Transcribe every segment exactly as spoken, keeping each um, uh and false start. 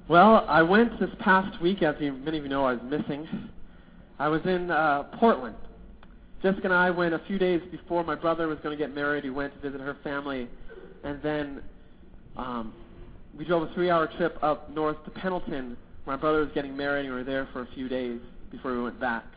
Well, I went this past week, as you, many of you know, I was missing. I was in uh, Portland. Jessica and I went a few days before my brother was going to get married. We went to visit her family, and then um, we drove a three-hour trip up north to Pendleton. My brother was getting married, and we were there for a few days before we went back.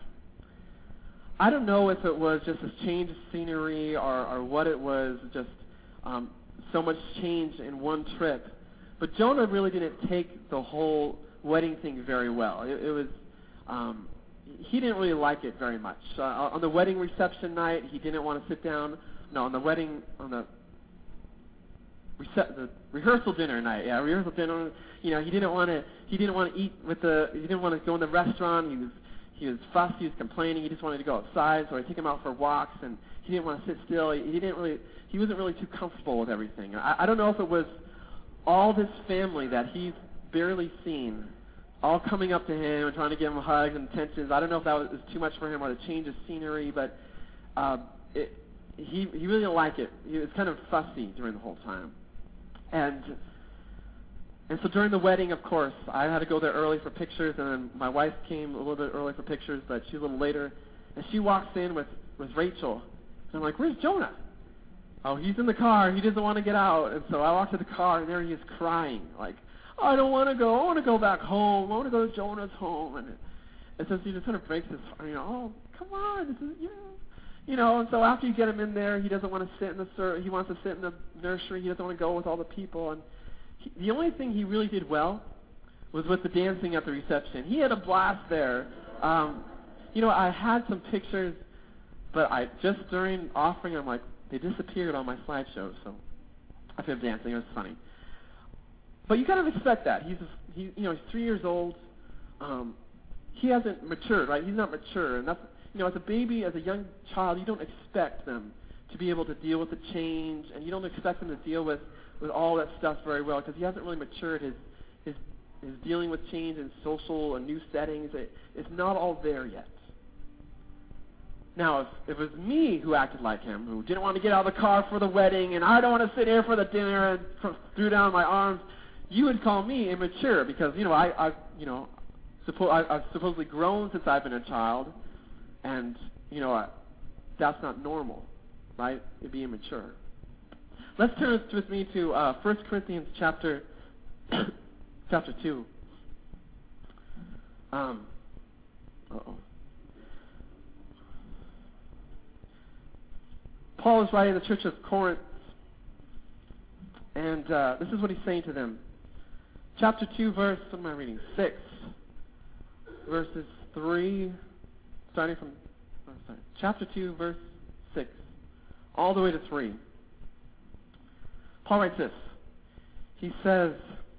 I don't know if it was just a change of scenery or, or what it was, just um, so much change in one trip. But Jonah really didn't take the whole wedding thing very well. It, it was, um, he didn't really like it very much. Uh, on the wedding reception night, he didn't want to sit down. No, on the wedding, on the, rece- the rehearsal dinner night, yeah, rehearsal dinner. You know, he didn't want to. He didn't want to eat with the. He didn't want to go in the restaurant. He was, he was fussy. He was complaining. He just wanted to go outside. So I took him out for walks, and he didn't want to sit still. He, he didn't really. He wasn't really too comfortable with everything. I, I don't know if it was all this family that he's barely seen, all coming up to him and trying to give him hugs and attentions. I don't know if that was, was too much for him or the change of scenery, but uh, it, he he really didn't like it. He was kind of fussy during the whole time, and and so during the wedding, of course, I had to go there early for pictures, and then my wife came a little bit early for pictures, but she's a little later, and she walks in with with Rachel, and I'm like, "Where's Jonah?" Oh, he's in the car. He doesn't want to get out. And so I walk to the car, and there he is crying, like, I don't want to go. I want to go back home. I want to go to Jonah's home. And, and so he just kind of breaks his heart. You know, oh, come on. This is, you know. You know, and so after you get him in there, he doesn't want to sit in the ser- he wants to sit in the nursery. He doesn't want to go with all the people. And he, the only thing he really did well was with the dancing at the reception. He had a blast there. Um, you know, I had some pictures, but I just during offering, I'm like, they disappeared on my slideshow, so I feel dancing. It was funny. But you kind of expect that. He's, he, you know, he's three years old. Um, he hasn't matured, right? He's not mature, and that's, you know, as a baby, as a young child, you don't expect them to be able to deal with the change, and you don't expect them to deal with, with all that stuff very well because he hasn't really matured. His his his dealing with change in social and new settings, it, it's not all there yet. Now, if, if it was me who acted like him, who didn't want to get out of the car for the wedding, and I don't want to sit here for the dinner, and f- threw down my arms, you would call me immature because, you know, I, I you know, suppo- I, I've supposedly grown since I've been a child, and, you know, I, that's not normal, right? It'd be immature. Let's turn with me to uh, First Corinthians chapter chapter two. Um, uh-oh. Paul is writing to the church of Corinth, and uh, this is what he's saying to them. Chapter two, verse, what am I reading? six. Verses three, starting from, oh, sorry, chapter two, verse six, all the way to three. Paul writes this. He says,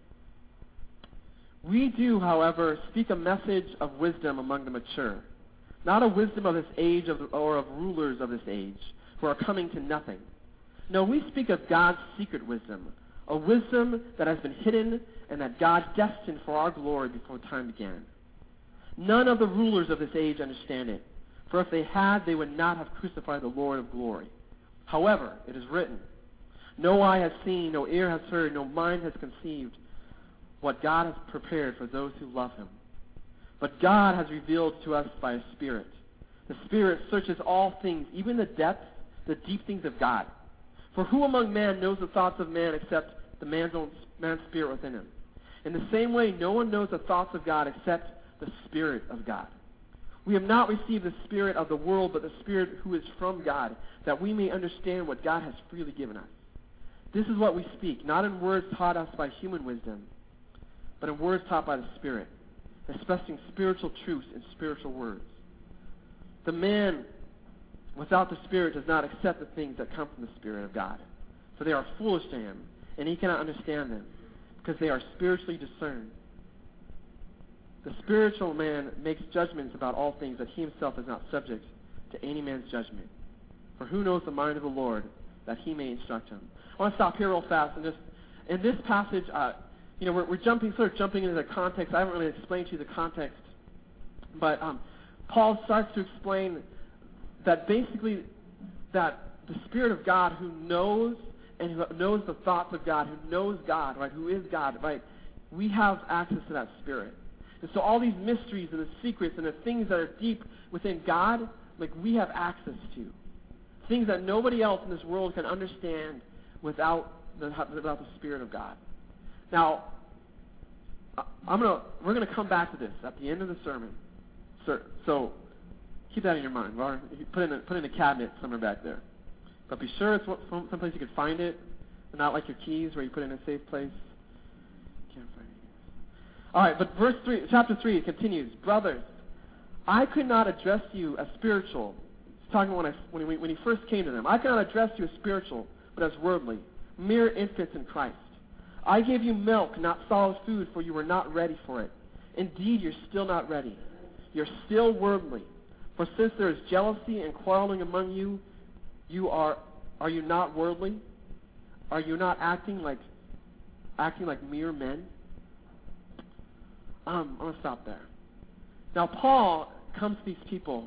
we do, however, speak a message of wisdom among the mature, not a wisdom of this age of, or of rulers of this age, who are coming to nothing. No, we speak of God's secret wisdom, a wisdom that has been hidden and that God destined for our glory before time began. None of the rulers of this age understand it, for if they had, they would not have crucified the Lord of glory. However, it is written, no eye has seen, no ear has heard, no mind has conceived what God has prepared for those who love him. But God has revealed to us by a Spirit. The Spirit searches all things, even the depths, the deep things of God. For who among men knows the thoughts of man except the man's own man's spirit within him? In the same way, no one knows the thoughts of God except the Spirit of God. We have not received the spirit of the world, but the Spirit who is from God, that we may understand what God has freely given us. This is what we speak, not in words taught us by human wisdom, but in words taught by the Spirit, expressing spiritual truths in spiritual words. The man without the Spirit does not accept the things that come from the Spirit of God, for they are foolish to him, and he cannot understand them, because they are spiritually discerned. The spiritual man makes judgments about all things, that he himself is not subject to any man's judgment. For who knows the mind of the Lord, that he may instruct him? I want to stop here real fast, and just, in this passage, uh, you know, we're, we're jumping, sort of jumping into the context. I haven't really explained to you the context, but um, Paul starts to explain that basically that the Spirit of God who knows and who knows the thoughts of God, who knows God, right, who is God, right, we have access to that Spirit. And so all these mysteries and the secrets and the things that are deep within God, like we have access to. Things that nobody else in this world can understand without the, without the Spirit of God. Now, I'm gonna we're gonna come back to this at the end of the sermon. So, so keep that in your mind. Or put it in a, put it in a cabinet somewhere back there. But be sure it's some someplace you can find it, and not like your keys where you put it in a safe place. Can't find it. All right, but verse three, chapter three, it continues. Brothers, I could not address you as spiritual. He's talking about when, I, when, he, when he first came to them. I could not address you as spiritual, but as worldly, mere infants in Christ. I gave you milk, not solid food, for you were not ready for it. Indeed, you're still not ready. You're still worldly. For since there is jealousy and quarreling among you, you are are you not worldly? Are you not acting like acting like mere men? Um, I'm gonna stop there. Now Paul comes to these people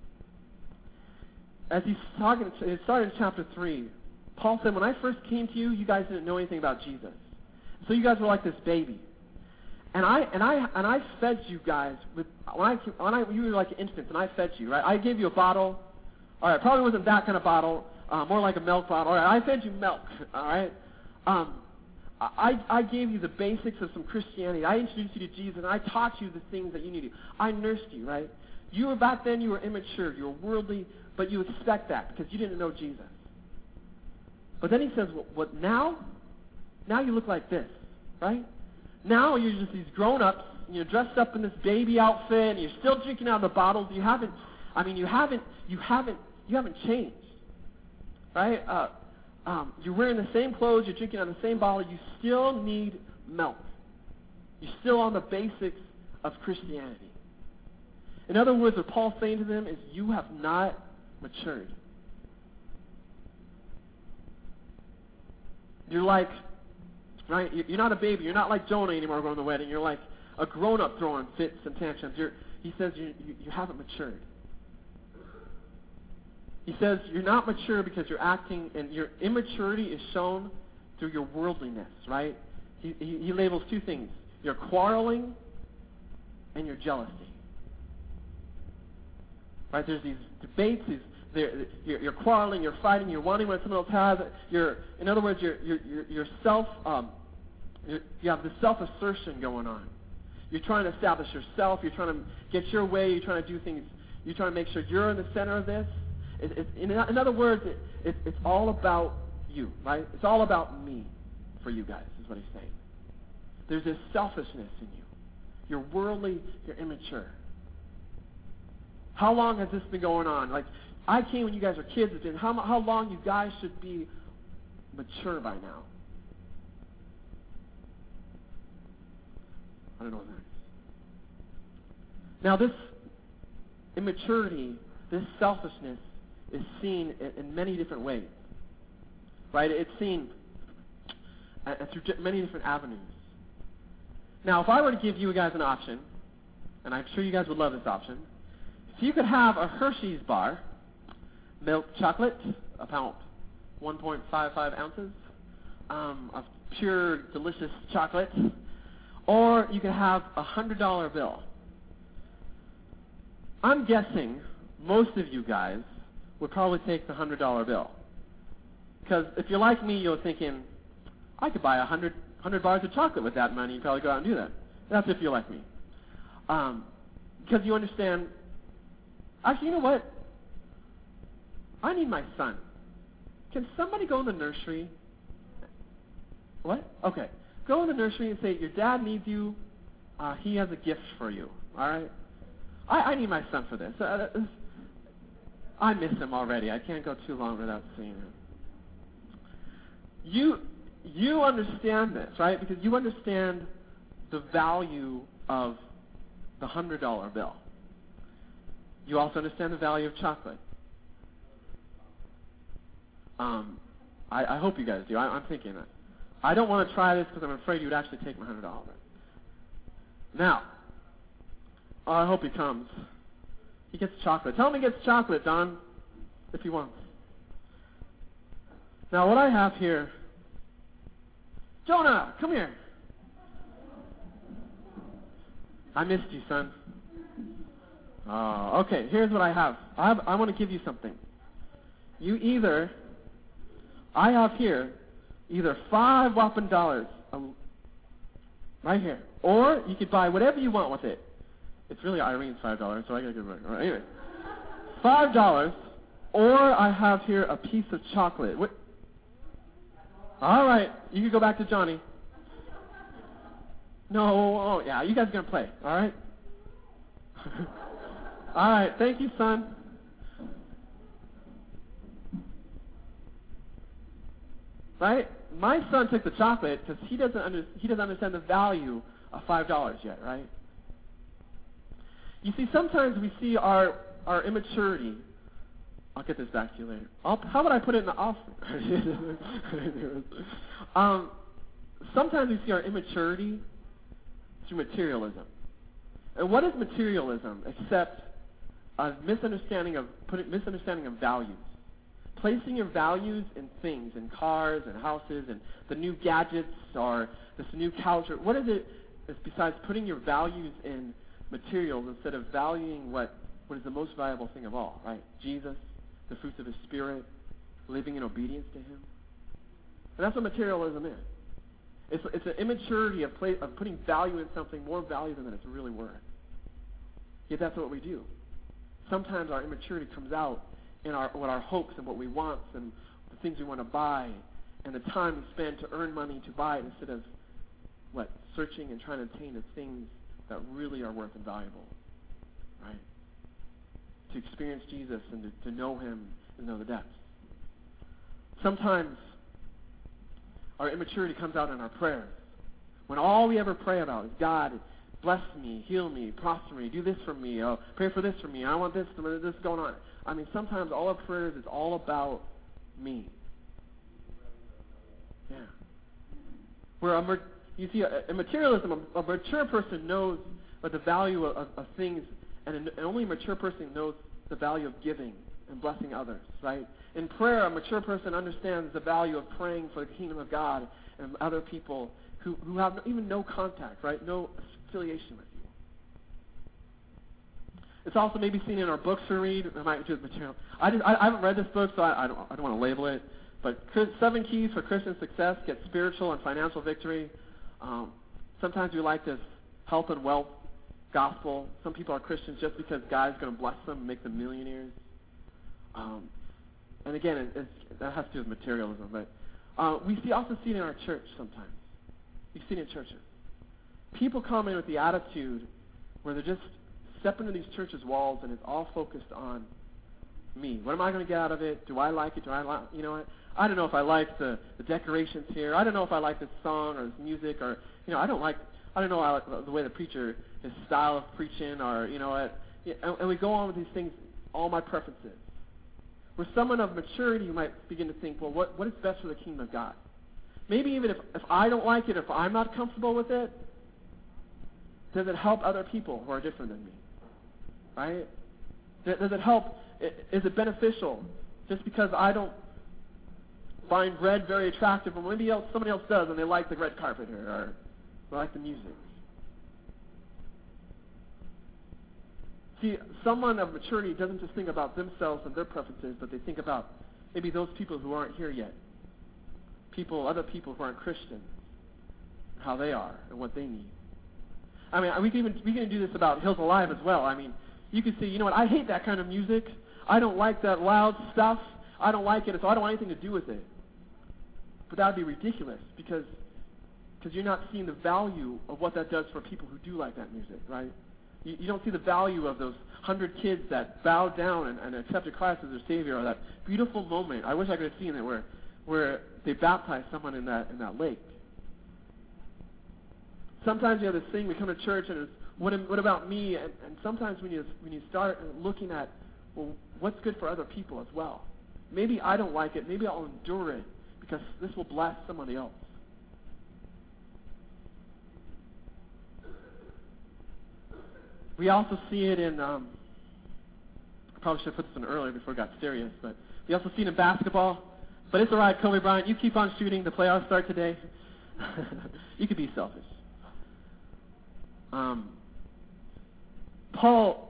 as he's talking. It started in chapter three. Paul said, "When I first came to you, you guys didn't know anything about Jesus. So you guys were like this baby, and I and I and I fed you guys with when I when I you were like infants, and I fed you, right? I gave you a bottle. All right, probably wasn't that kind of bottle, uh, more like a milk bottle. All right, I fed you milk. All right, um, I I gave you the basics of some Christianity. I introduced you to Jesus, and I taught you the things that you needed. I nursed you, right? You were back then. You were immature. You were worldly, but you expect that because you didn't know Jesus. But then he says, what, what now? Now you look like this, right? Now you're just these grown-ups, you're dressed up in this baby outfit, and you're still drinking out of the bottles. You haven't, I mean, you haven't, you haven't, you haven't changed, right? Uh, um, you're wearing the same clothes, you're drinking out of the same bottle. You still need milk. You're still on the basics of Christianity. In other words, what Paul's saying to them is, you have not matured. You're like, right? You're not a baby. You're not like Jonah anymore going to the wedding. You're like a grown-up throwing fits and tantrums. You're, he says you, you, you haven't matured. He says you're not mature because you're acting, and your immaturity is shown through your worldliness, right? He, he, he labels two things. Your quarreling and your jealousy. Right? There's these debates, these You're, you're quarreling, you're fighting, you're wanting what someone else has. You're, in other words, you're, you're, you're, you're self, um, you're, you have this self-assertion going on. You're trying to establish yourself. You're trying to get your way. You're trying to do things. You're trying to make sure you're in the center of this. It, it, in, in other words, it, it, it's all about you, right? It's all about me for you guys, is what he's saying. There's this selfishness in you. You're worldly. You're immature. How long has this been going on? Like, I came when you guys were kids. And how, how long you guys should be mature by now? I don't know what that is. Now, this immaturity, this selfishness, is seen in, in many different ways. Right? It's seen uh, through many different avenues. Now, if I were to give you guys an option, and I'm sure you guys would love this option, if you could have a Hershey's bar, milk chocolate, about one point five five ounces um, of pure, delicious chocolate, or you could have a one hundred dollar bill. I'm guessing most of you guys would probably take the one hundred dollar bill. Because if you're like me, you're thinking, I could buy one hundred, one hundred bars of chocolate with that money and probably go out and do that. That's if you're like me. Um, because you understand, actually, you know what? I need my son. Can somebody go in the nursery? What? Okay. Go in the nursery and say, your dad needs you. Uh, he has a gift for you. All right? I, I need my son for this. Uh, I miss him already. I can't go too long without seeing him. You, you understand this, right? Because you understand the value of the one hundred dollar bill. You also understand the value of chocolate. Um, I, I hope you guys do. I, I'm thinking that. I don't want to try this because I'm afraid you would actually take my one hundred dollars. Now, oh, I hope he comes. He gets chocolate. Tell him he gets chocolate, Don, if he wants. Now, what I have here, Jonah, come here. I missed you, son. Oh, okay, here's what I have. I have, I want to give you something. You either, I have here, either five whopping dollars, um, right here, or you could buy whatever you want with it. It's really Irene's five dollars, so I got to give it back. All right, anyway, five dollars, or I have here a piece of chocolate. What? All right, you can go back to Johnny. No, oh yeah, you guys are gonna play, all right? All right, thank you, son. Right? My son took the chocolate because he doesn't under, he doesn't understand the value of five dollars yet, right? You see, sometimes we see our our immaturity. I'll get this back to you later. I'll, how about I put it in the offering? um, sometimes we see our immaturity through materialism. And what is materialism except a misunderstanding of put misunderstanding of values? Placing your values in things, in cars and houses and the new gadgets or this new couch. Or what is it it's besides putting your values in materials instead of valuing what, what is the most valuable thing of all, right? Jesus, the fruits of His Spirit, living in obedience to Him. And that's what materialism is. It's, it's an immaturity of, play, of putting value in something more valuable than it's really worth. Yet that's what we do. Sometimes our immaturity comes out in our what our hopes and what we want and the things we want to buy and the time we spend to earn money to buy it instead of what searching and trying to attain the things that really are worth and valuable, right? To experience Jesus and to, to know Him and know the depths. Sometimes our immaturity comes out in our prayers. When all we ever pray about is, God, bless me, heal me, prosper me, do this for me, oh, pray for this for me, I want this, this going on. I mean, sometimes all our prayers is all about me. Yeah. Where a, you see, a, a materialism, a, a mature person knows what the value of, of, of things, and an, and only a mature person knows the value of giving and blessing others, right? In prayer, a mature person understands the value of praying for the kingdom of God and other people who, who have even no contact, right? No affiliation with you. It's also maybe seen in our books we read. I might do material. I, just, I, I haven't read this book, so I, I don't, I don't want to label it. But Seven Keys for Christian Success: Get Spiritual and Financial Victory. Um, sometimes we like this health and wealth gospel. Some people are Christians just because God's going to bless them and make them millionaires. Um, and again, it, it's, that has to do with materialism. But uh, we see also see it in our church sometimes. You see it in churches. People come in with the attitude where they're just step into these churches' walls and it's all focused on me. What am I going to get out of it? Do I like it? Do I like, you know what? I don't know if I like the, the decorations here. I don't know if I like this song or this music or, you know, I don't like, I don't know I like the way the preacher, his style of preaching or, you know what. And, and we go on with these things, all my preferences. Where someone of maturity might begin to think, well, what, what is best for the kingdom of God? Maybe even if, if I don't like it, if I'm not comfortable with it, does it help other people who are different than me? Right? Does it help? Is it beneficial? Just because I don't find red very attractive, or maybe else, somebody else does, and they like the red carpet here, or they like the music. See, someone of maturity doesn't just think about themselves and their preferences, but they think about maybe those people who aren't here yet. People, other people who aren't Christian, how they are and what they need. I mean, we can even we can do this about Hills Alive as well. I mean, you can say, you know what, I hate that kind of music. I don't like that loud stuff. I don't like it, so I don't want anything to do with it. But that would be ridiculous because because you're not seeing the value of what that does for people who do like that music, right? You, you don't see the value of those hundred kids that bowed down and, and accepted Christ as their Savior, or that beautiful moment. I wish I could have seen it where where they baptized someone in that in that lake. Sometimes you have this thing, we come to church and it's, what, what about me? And, and sometimes when you when you start looking at, well, what's good for other people as well? Maybe I don't like it. Maybe I'll endure it because this will bless somebody else. We also see it in, um, I probably should have put this in earlier before it got serious, but we also see it in basketball. But it's all right, Kobe Bryant. You keep on shooting. The playoffs start today. You could be selfish. Um, Paul,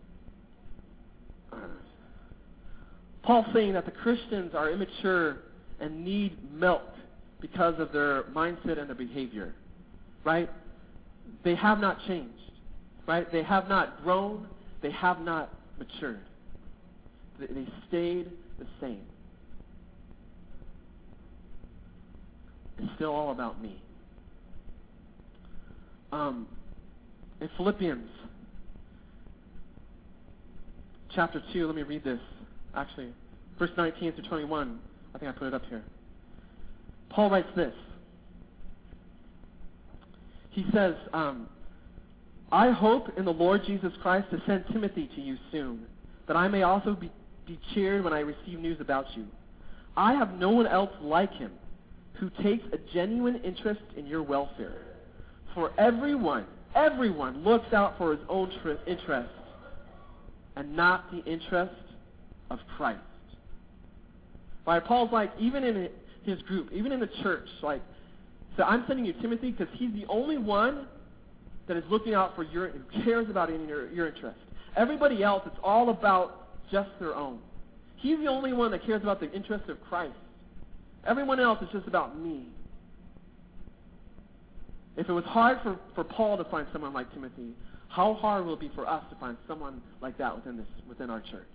Paul's saying that the Christians are immature and need milk because of their mindset and their behavior, right? They have not changed, right? They have not grown. They have not matured. They, they stayed the same. It's still all about me. Um, in Philippians chapter two, let me read this. Actually, verse nineteen through twenty-one. I think I put it up here. Paul writes this. He says, um, I hope in the Lord Jesus Christ to send Timothy to you soon, that I may also be, be cheered when I receive news about you. I have no one else like him who takes a genuine interest in your welfare. For everyone, everyone looks out for his own tri- interest and not the interest of Christ. Right? Paul's like, even in his group, even in the church, like, so I'm sending you Timothy because he's the only one that is looking out for your, who cares about in your, your interest. Everybody else, it's all about just their own. He's the only one that cares about the interest of Christ. Everyone else is just about me. If it was hard for, for Paul to find someone like Timothy, how hard will it be for us to find someone like that within this within our church?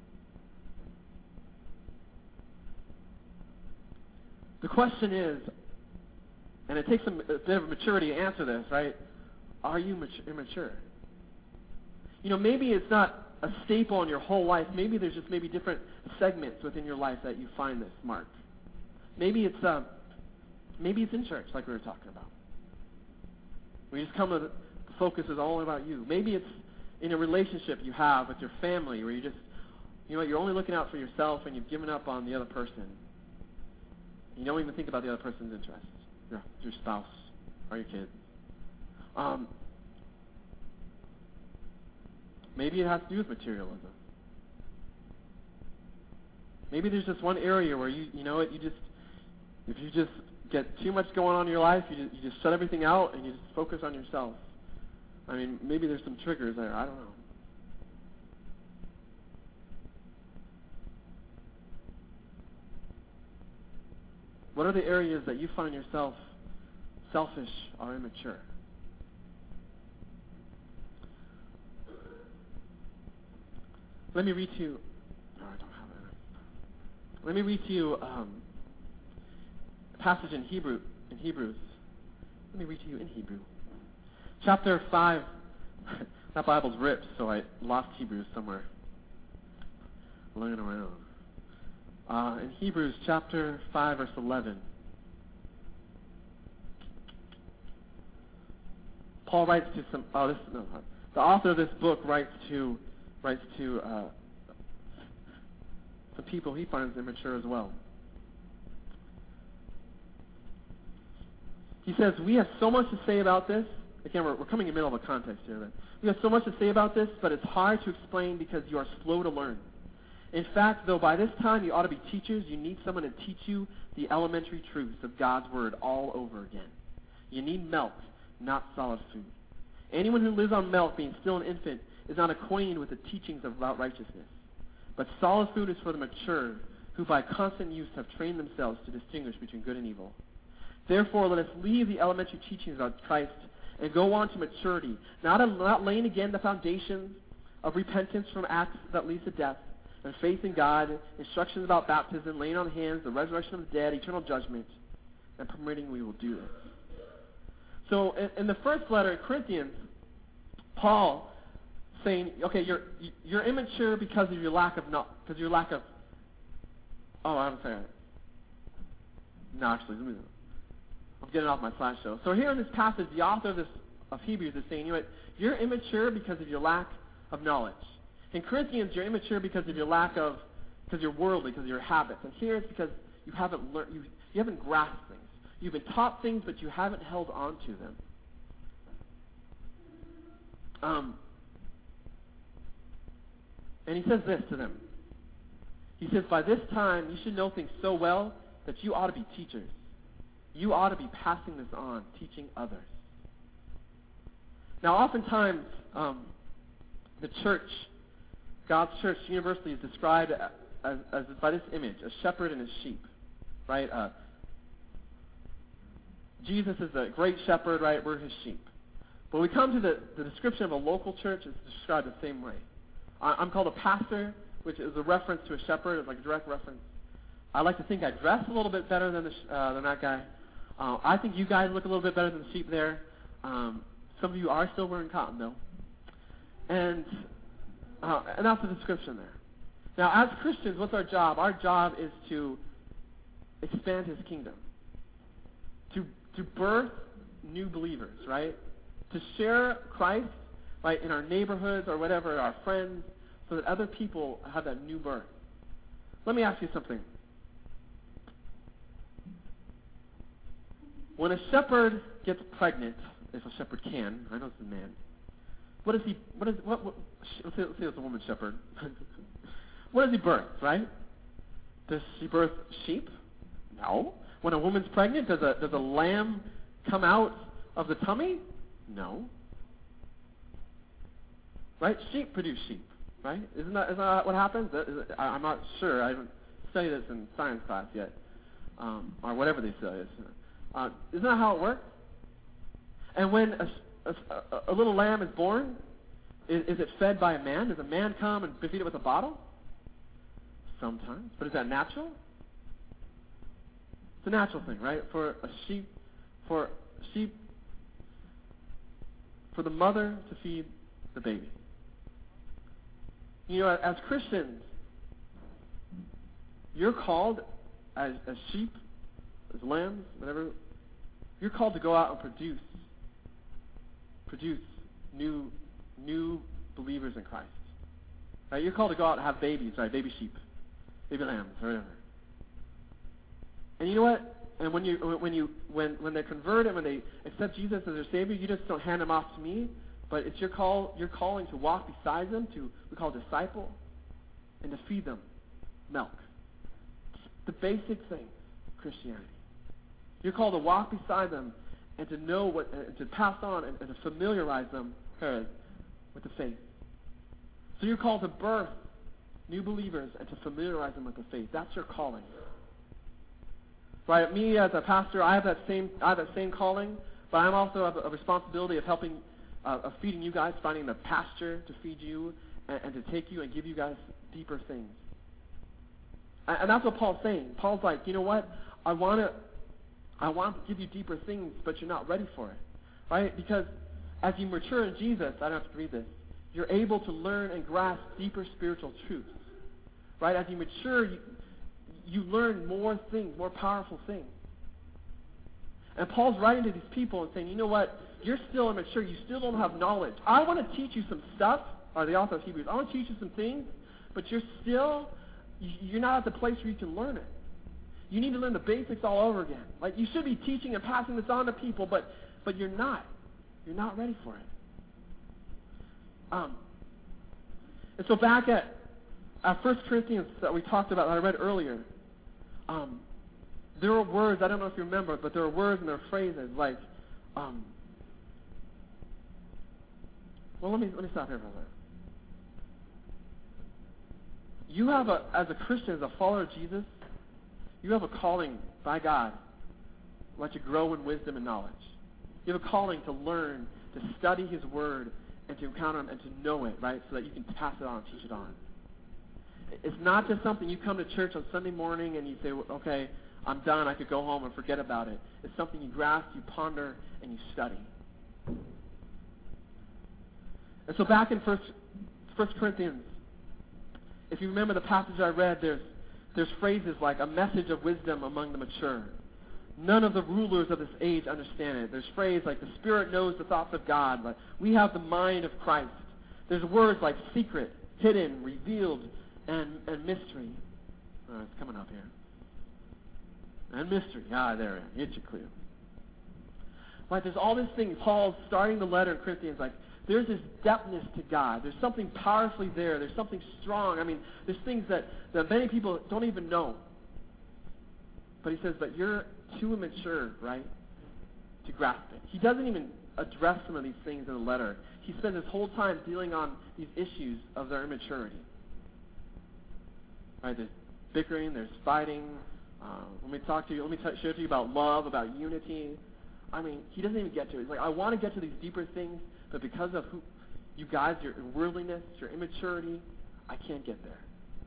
The question is, and it takes some, a bit of maturity to answer this, right? Are you mature, immature? You know, maybe it's not a staple in your whole life. Maybe there's just maybe different segments within your life that you find this mark. Maybe it's uh, maybe it's in church, like we were talking about. We just come to the focus is all about you. Maybe it's in a relationship you have with your family where you just, you know what, you're only looking out for yourself and you've given up on the other person. You don't even think about the other person's interests, your, your spouse or your kids. Um, maybe it has to do with materialism. Maybe there's just one area where you, you know what, you just, if you just get too much going on in your life, you just, you just shut everything out and you just focus on yourself. I mean, maybe there's some triggers there. I don't know. What are the areas that you find yourself selfish or immature? Let me read to you. No, I don't have it. Let me read to you um, a passage in Hebrew in Hebrews. Let me read to you in Hebrew. Chapter five. That Bible's ripped, so I lost Hebrews somewhere. Laying around. Uh, in Hebrews chapter five, verse eleven. Paul writes to some. Oh, this no. The author of this book writes to writes to uh, some people he finds immature as well. He says, we have so much to say about this. Again, we're, we're coming in the middle of a context here. But we have so much to say about this, but it's hard to explain because you are slow to learn. In fact, though, by this time you ought to be teachers, you need someone to teach you the elementary truths of God's Word all over again. You need milk, not solid food. Anyone who lives on milk, being still an infant, is not acquainted with the teachings about righteousness. But solid food is for the mature, who by constant use have trained themselves to distinguish between good and evil. Therefore, let us leave the elementary teachings about Christ and go on to maturity, not, a, not laying again the foundations of repentance from acts that lead to death, and faith in God, instructions about baptism, laying on hands, the resurrection of the dead, eternal judgment, and permitting we will do this. So in, in the first letter in Corinthians, Paul saying, okay, you're you're immature because of your lack of no, because of your lack of. Oh, I'm sorry. No, actually, let me. I'm getting off my slideshow. So here in this passage, the author of this of Hebrews is saying, you know what, you're immature because of your lack of knowledge. In Corinthians, you're immature because of your lack of, because you're worldly, because of your habits. And here it's because you haven't learned, you, you haven't grasped things. You've been taught things, but you haven't held on to them. Um, and he says this to them. He says, by this time, you should know things so well that you ought to be teachers. You ought to be passing this on, teaching others. Now, oftentimes, um, The church, God's church universally is described as, as by this image, a shepherd and his sheep, right? Uh, Jesus is the great shepherd, right? We're his sheep. But we come to the, the description of a local church, it's described the same way. I, I'm called a pastor, which is a reference to a shepherd, it's like a direct reference. I like to think I dress a little bit better than, the sh- uh, than that guy. Uh, I think you guys look a little bit better than the sheep there. Um, some of you are still wearing cotton, though. And, uh, and that's the description there. Now, as Christians, what's our job? Our job is to expand his kingdom, to to birth new believers, right? To share Christ, right, in our neighborhoods or whatever, our friends, so that other people have that new birth. Let me ask you something. When a shepherd gets pregnant, if a shepherd can, I know it's a man. What is he? What is what? what let's, say, let's say it's a woman shepherd. What does he birth? Right? Does she birth sheep? No. When a woman's pregnant, does a does a lamb come out of the tummy? No. Right? Sheep produce sheep. Right? Isn't that, isn't that what happens? That, is it, I, I'm not sure. I haven't studied this in science class yet, um, or whatever they say. Uh, isn't that how it works? And when a, a, a little lamb is born, is, is it fed by a man? Does a man come and feed it with a bottle? Sometimes. But is that natural? It's a natural thing, right? For a sheep, for a sheep, for the mother to feed the baby. You know, as Christians, you're called as, as sheep, as lambs, whatever, you're called to go out and produce, produce new, new believers in Christ. Right? You're called to go out and have babies, right? Baby sheep, baby lambs, or whatever. And you know what? And when you when you when when they convert and when they accept Jesus as their Savior, you just don't hand them off to me, but it's your call, your calling to walk beside them, to we call disciple, and to feed them milk. The basic thing, Christianity. You're called to walk beside them and to know what, and to pass on and, and to familiarize them uh, with the faith. So you're called to birth new believers and to familiarize them with the faith. That's your calling. Right? Me as a pastor, I have that same I have that same calling, but I'm also have a responsibility of helping, uh, of feeding you guys, finding the pasture to feed you and, and to take you and give you guys deeper things. And, and that's what Paul's saying. Paul's like, you know what? I want to, I want to give you deeper things, but you're not ready for it, right? Because as you mature in Jesus, I don't have to read this. You're able to learn and grasp deeper spiritual truths, right? As you mature, you, you learn more things, more powerful things. And Paul's writing to these people and saying, you know what? You're still immature. You still don't have knowledge. I want to teach you some stuff, or the author of Hebrews, I want to teach you some things, but you're still, you're not at the place where you can learn it. You need to learn the basics all over again. Like, you should be teaching and passing this on to people, but but you're not. You're not ready for it. Um, and so back at, at First Corinthians that we talked about, that I read earlier, um, there are words, I don't know if you remember, but there are words and there are phrases like, um, well, let me let me stop here for a minute. You have a, as a Christian, as a follower of Jesus, you have a calling by God, let you grow in wisdom and knowledge. You have a calling to learn, to study His Word, and to encounter Him and to know it, right, so that you can pass it on, teach it on. It's not just something you come to church on Sunday morning and you say, okay, I'm done, I could go home and forget about it. It's something you grasp, you ponder, and you study. And so back in First, First Corinthians, if you remember the passage I read, there's there's phrases like a message of wisdom among the mature. None of the rulers of this age understand it. There's phrases like the Spirit knows the thoughts of God. Like we have the mind of Christ. There's words like secret, hidden, revealed, and, and mystery. Oh, it's coming up here. And mystery. Ah, there, hit you clear. Right, there's all these things. Paul's starting the letter in Corinthians like, there's this depthness to God. There's something powerfully there. There's something strong. I mean, there's things that, that many people don't even know. But he says, but you're too immature, right, to grasp it. He doesn't even address some of these things in the letter. He spends his whole time dealing on these issues of their immaturity. Right? There's bickering, there's fighting. Uh, let me talk to you. Let me t- share to you about love, about unity. I mean, he doesn't even get to it. He's like, I want to get to these deeper things, but because of who you guys, your worldliness, your immaturity, I can't get there.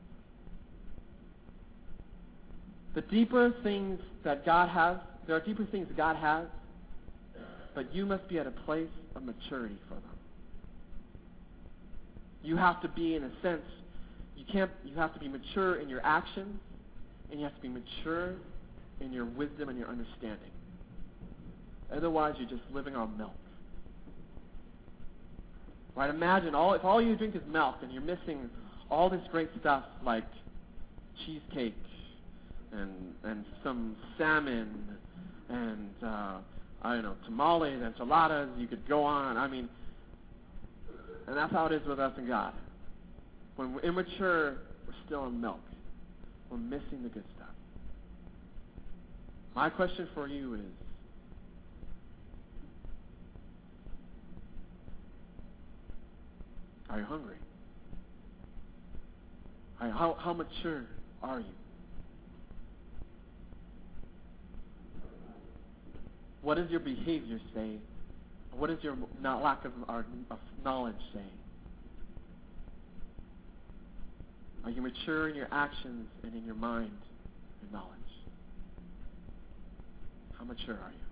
The deeper things that God has, there are deeper things that God has, but you must be at a place of maturity for them. You have to be, in a sense, you can't. You have to be mature in your actions, and you have to be mature in your wisdom and your understanding. Otherwise, you're just living on milk. Right? Imagine all if all you drink is milk, and you're missing all this great stuff like cheesecake and and some salmon and uh, I don't know, tamales, enchiladas. You could go on. I mean, and that's how it is with us and God. When we're immature, we're still in milk. We're missing the good stuff. My question for you is, are you hungry? Are you, how, how mature are you? What does your behavior say? What does your not lack of, our, of knowledge say? Are you mature in your actions and in your mind and knowledge? How mature are you?